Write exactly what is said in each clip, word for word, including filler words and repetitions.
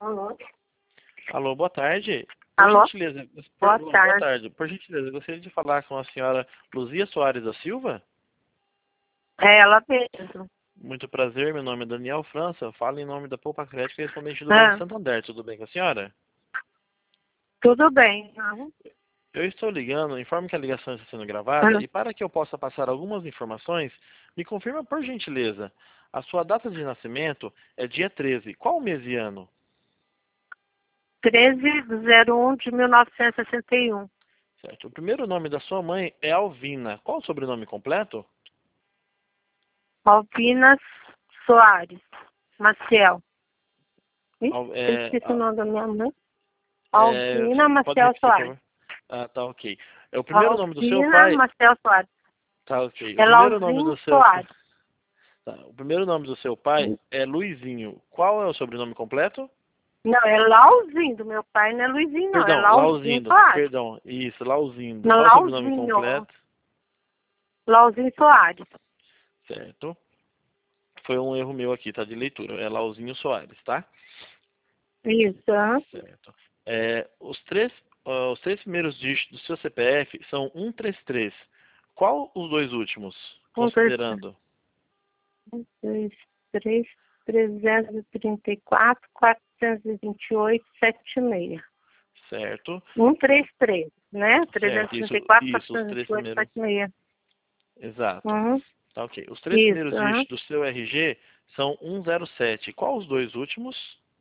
Alô? Alô, boa tarde. Por Alô? gentileza, Boa por, tarde. boa tarde. Por gentileza, gostaria de falar com a senhora Luzia Soares da Silva? É ela mesmo. Muito prazer, meu nome é Daniel França. Eu falo em nome da Poupa Crédito, correspondente do Banco Ah, Santander. Tudo bem com a senhora? tudo bem. Uhum. Eu estou ligando, informo que a ligação está sendo Ah, gravada e para que eu possa passar algumas informações, me confirma por gentileza. A sua data de nascimento é dia treze. Qual mês e ano? treze de zero um de mil novecentos e sessenta e um. Certo. O primeiro nome da sua mãe é Alvina. Qual o sobrenome completo? Alpinas Soares. Maciel. Ih, Al- eu É, esqueci o nome da minha mãe. É, Alvina pode Maciel repetir, por Soares. favor? Ah, tá ok. É o primeiro nome do seu Alvina pai? Maciel Soares. Tá ok. O É primeiro nome Lauzinho do seu, Soares. tá, o primeiro nome do seu pai é Luizinho. Qual é o sobrenome completo? Não, é Lauzinho do meu pai, não é Luizinho, não. É Perdão, Lauzinho Lauzindo. Soares. Perdão, isso, Lauzindo. Não, Qual é o sobrenome Lauzinho. completo? Lauzinho Soares. Certo. Foi um erro meu aqui, tá? De leitura. É Lauzinho Soares, tá? Isso. Aham. Certo. É, os três, ah, os três primeiros dígitos do seu C P F são um três três. Qual os dois últimos? Um, dois, Considerando. um, dois, três, trezentos e trinta e quatro, quatrocentos e vinte e oito, setenta e seis. Certo. cento e trinta e três, né? Certo, trezentos e trinta isso, e quatro, isso, os quatrocentos e três vinte e oito, primeiros. setenta e seis. Exato. Uhum. Tá ok. Os três Isso, primeiros aham. dígitos do seu R G são um zero sete. Qual os dois últimos?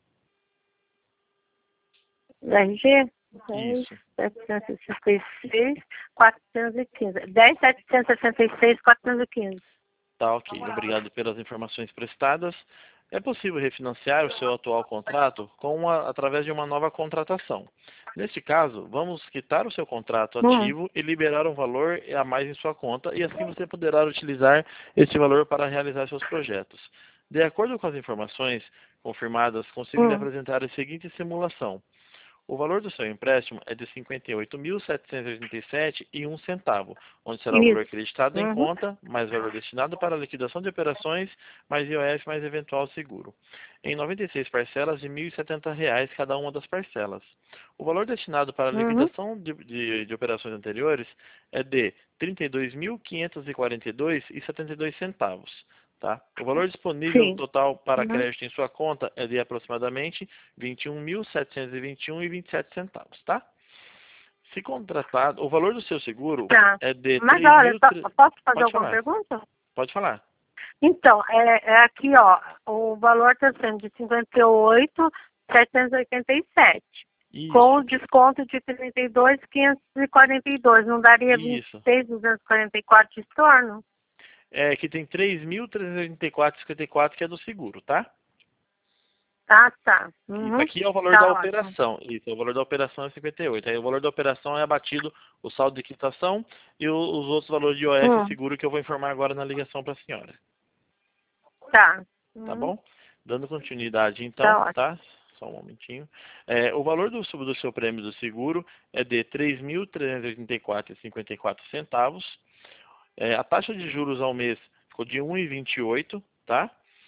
R G? dez, Isso. setecentos e sessenta e seis, quatrocentos e quinze. dez, setecentos e sessenta e seis, quatrocentos e quinze. Tá ok. Obrigado pelas informações prestadas. É possível refinanciar o seu atual contrato com uma, através de uma nova contratação. Neste caso, vamos quitar o seu contrato Hum, ativo e liberar um valor a mais em sua conta, e assim você poderá utilizar esse valor para realizar seus projetos. De acordo com as informações confirmadas, consigo lhe hum. apresentar a seguinte simulação. O valor do seu empréstimo é de cinquenta e oito mil, setecentos e oitenta e sete reais e um centavo, onde será o valor Isso. acreditado em Uhum. conta, mais valor destinado para a liquidação de operações, mais I O F, mais eventual seguro. Em noventa e seis parcelas de mil e setenta reais cada uma das parcelas. O valor destinado para a Uhum. liquidação de, de, de operações anteriores é de trinta e dois mil, quinhentos e quarenta e dois reais e setenta e dois centavos. Tá? O valor disponível Sim. total para Uhum. crédito em sua conta é de aproximadamente vinte e um mil, setecentos e vinte e um reais e vinte e sete centavos, tá? Se contratado, o valor do seu seguro Tá. é de Mas três olha, mil... só- posso fazer Pode alguma falar, pergunta? pode falar. Então, é, é aqui, ó, o valor está sendo de cinquenta e oito mil, setecentos e oitenta e sete. Com o Isso, desconto de trinta e dois mil, quinhentos e quarenta e dois. Não daria vinte e isso. seis mil, duzentos e quarenta e quatro de estorno? É que tem três mil trezentos e oitenta e quatro reais e cinquenta e quatro que é do seguro, tá? Ah, tá. Isso Uhum. aqui é o valor da Tá ótimo. operação. Isso, o valor da operação é cinquenta e oito. Aí o valor da operação é abatido o saldo de quitação e o- os outros valores de I O F e Hum, seguro que eu vou informar agora na ligação para a senhora. tá. Tá Uhum. bom? Dando continuidade Tá então, ótimo. tá? Só um momentinho. É, o valor do, do seu prêmio do seguro é de três mil trezentos e oitenta e quatro reais e cinquenta e quatro centavos. É, a taxa de juros ao mês ficou de um vírgula vinte e oito, tá?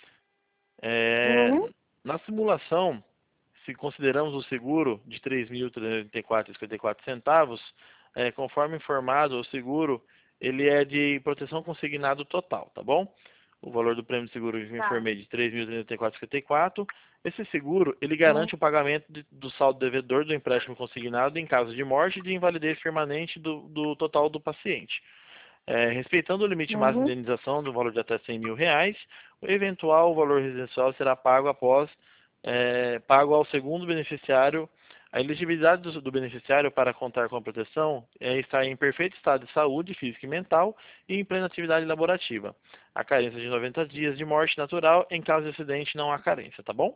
É, Uhum. na simulação, se consideramos o seguro de três mil trezentos e oitenta e quatro reais e cinquenta e quatro centavos, é, conforme informado, o seguro ele é de proteção consignado total, tá bom? O valor do prêmio de seguro que eu Tá. informei de três mil trezentos e oitenta e quatro reais e cinquenta e quatro centavos. Esse seguro, ele Uhum. garante o pagamento de, do saldo devedor do empréstimo consignado em caso de morte e de invalidez permanente do, do total do paciente. É, respeitando o limite máximo de Uhum. indenização do valor de até cem mil reais, o eventual valor residencial será pago após, é, pago ao segundo beneficiário. A elegibilidade do, do beneficiário para contar com a proteção é estar em perfeito estado de saúde física e mental e em plena atividade laborativa. A carência de noventa dias de morte natural, em caso de acidente não há carência, tá bom?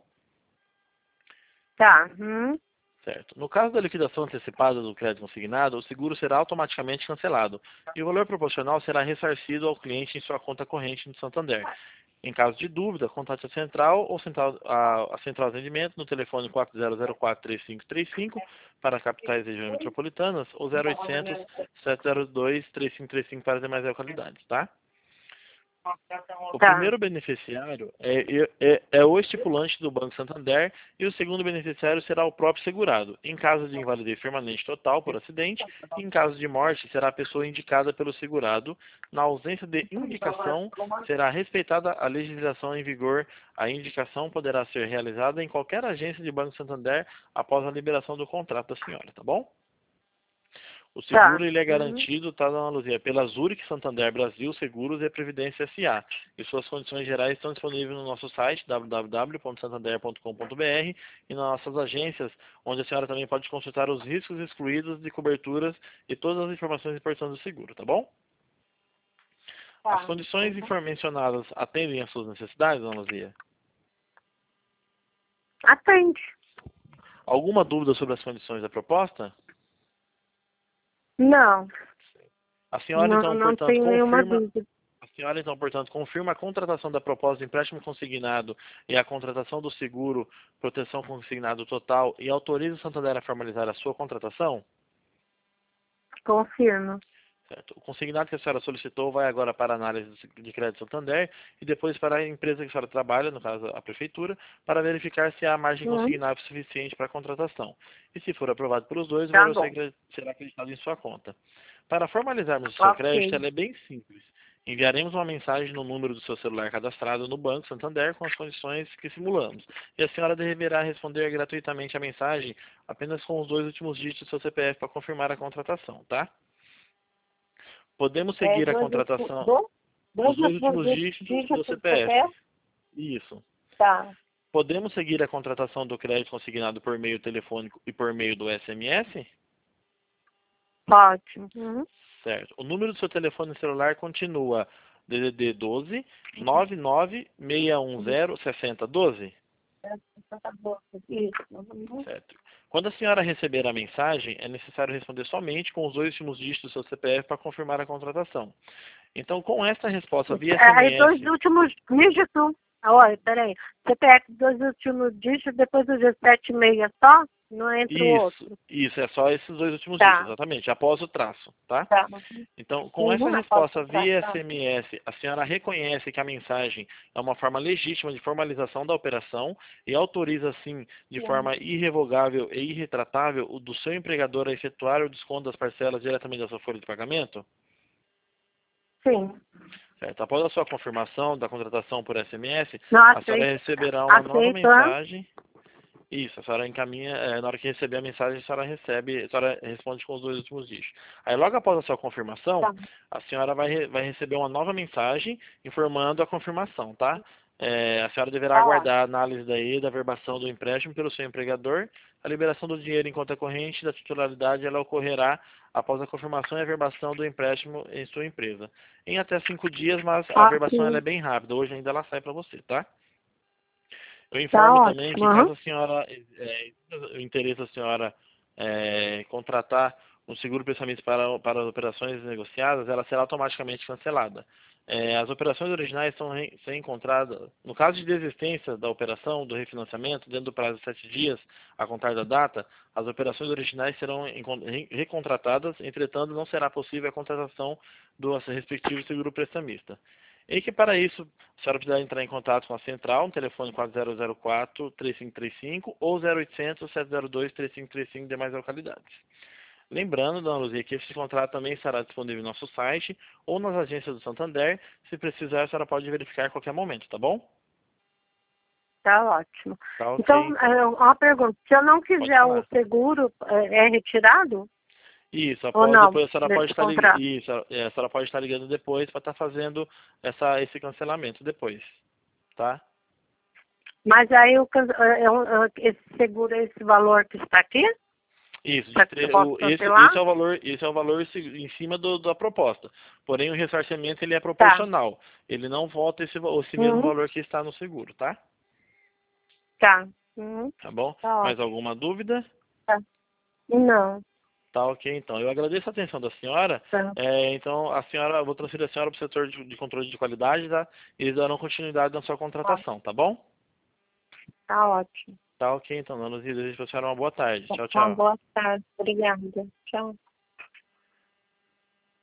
Tá. Uhum. Certo. No caso da liquidação antecipada do crédito consignado, o seguro será automaticamente cancelado e o valor proporcional será ressarcido ao cliente em sua conta corrente no Santander. Em caso de dúvida, contate a central ou central, a, a central de atendimento no telefone quatro zero zero quatro, três cinco três cinco para capitais e regiões metropolitanas ou zero oitocentos, sete zero dois, três cinco três cinco para as demais localidades, tá? O Tá. primeiro beneficiário é, é, é o estipulante do Banco Santander e o segundo beneficiário será o próprio segurado. Em caso de invalidez permanente total por acidente, em caso de morte, será a pessoa indicada pelo segurado. Na ausência de indicação, será respeitada a legislação em vigor. A indicação poderá ser realizada em qualquer agência de Banco Santander após a liberação do contrato da senhora, tá bom? O seguro Tá. ele é Uhum. garantido, tá, dona Luzia, pela Zurich Santander Brasil Seguros e Previdência S A. E suas condições gerais estão disponíveis no nosso site w w w ponto santander ponto com ponto b r e nas nossas agências, onde a senhora também pode consultar os riscos excluídos de coberturas e todas as informações importantes do seguro, tá bom? Tá. As condições Uhum. mencionadas atendem às suas necessidades, dona Luzia? Atende. Alguma dúvida sobre as condições da proposta? Não. A senhora, Não, então, não portanto, tenho nenhuma confirma. dúvida. A senhora, então, portanto, confirma a contratação da proposta de empréstimo consignado e a contratação do seguro proteção consignado total e autoriza o Santander a formalizar a sua contratação? Confirmo. Certo. O consignado que a senhora solicitou vai agora para a análise de crédito Santander e depois para a empresa que a senhora trabalha, no caso a prefeitura, para verificar se há margem Uhum. consignável suficiente para a contratação. E se for aprovado pelos dois, o Tá valor bom. será acreditado em sua conta. Para formalizarmos o seu crédito, Ok. ela é bem simples. Enviaremos uma mensagem no número do seu celular cadastrado no Banco Santander com as condições que simulamos. E a senhora deverá responder gratuitamente a mensagem apenas com os dois últimos dígitos do seu C P F para confirmar a contratação, tá? Podemos É, seguir a dois, contratação, dois, os dois, dois últimos dois dígitos do dígitos do C P F. C P F? Isso. Tá. Podemos seguir a contratação do crédito consignado por meio telefônico e por meio do S M S? Ótimo. Uhum. Certo. O número do seu telefone celular continua D D D doze, nove nove, seis um zero, seis zero um dois? Isso. Uhum. Certo. Quando a senhora receber a mensagem, é necessário responder somente com os dois últimos dígitos do seu C P F para confirmar a contratação. Então, com esta resposta via Aí, dois S M S, últimos dígitos. Olha, peraí. C P F, dois últimos dígitos, depois do G sete meia só? Não entra o isso, outro. isso, é só esses dois últimos dígitos, Tá. exatamente, após o traço, tá? Tá. Então, com essa Uhum. Após resposta o via traçado. S M S, a senhora reconhece que a mensagem é uma forma legítima de formalização da operação e autoriza, assim, de Sim. forma irrevogável e irretratável, o do seu empregador a efetuar o desconto das parcelas diretamente da sua folha de pagamento? Sim. Certo. Após a sua confirmação da contratação por S M S, Não a senhora aceito. receberá uma nova Aceito, hã? mensagem. Isso, a senhora encaminha, é, na hora que receber a mensagem, a senhora recebe, a senhora responde com os dois últimos dígitos. Aí logo após a sua confirmação, Tá. a senhora vai, re- vai receber uma nova mensagem informando a confirmação, tá? É, a senhora deverá Tá ótimo. aguardar a análise daí da verbação do empréstimo pelo seu empregador. A liberação do dinheiro em conta corrente da titularidade, ela ocorrerá após a confirmação e a verbação do empréstimo em sua empresa. Em até cinco dias, mas a verbação ela Ok. é bem rápida. Hoje ainda ela sai para você, tá? Eu Tá informo também ótimo. que Uhum. caso a senhora, é, o interesse da senhora é, contratar um seguro pensamento para, para as operações negociadas, ela será automaticamente cancelada. É, as operações originais são re, ser encontradas, no caso de desistência da operação, do refinanciamento, dentro do prazo de sete dias a contar da data, as operações originais serão encon- re- recontratadas, entretanto não será possível a contratação do respectivo seguro prestamista. E que para isso, a senhora precisa entrar em contato com a central, no telefone quatro zero zero quatro, três cinco três cinco ou zero oitocentos, sete zero dois, três cinco três cinco demais localidades. Lembrando, dona Luzia, que esse contrato também estará disponível no nosso site ou nas agências do Santander. Se precisar, a senhora pode verificar a qualquer momento, tá bom? Tá ótimo. Tá ok, Então, então. é, uma pergunta. Se eu não Pode quiser o falar. seguro, é, é retirado? Isso, Ou após, não? depois a senhora pode Desse estar ligando. contrato? Isso, é, a senhora pode estar ligando depois para estar fazendo essa, esse cancelamento depois, tá? Mas aí o, can- é, é um- é, esse seguro é esse valor que está aqui? Isso, de Para que eu tre- possa o, esse, cancelar? esse é o valor, esse é o valor se- em cima do- da proposta. Porém, o ressarcimento ele é Tá. proporcional. Ele não volta esse, va- esse mesmo Uhum. valor que está no seguro, tá? Tá. Uhum. Tá bom? Tá Mais ótimo. alguma dúvida? Tá. Não. Tá ok, então. Eu agradeço a atenção da senhora. Tá. É, então, a senhora, eu vou transferir a senhora para o setor de, de controle de qualidade, tá? Eles darão continuidade na sua Tá, contratação, tá bom? tá ótimo. Tá ok, então, dona Luzia. Desejo para a senhora uma boa tarde. Tchau, Uma tchau. boa tarde. Obrigada. Tchau.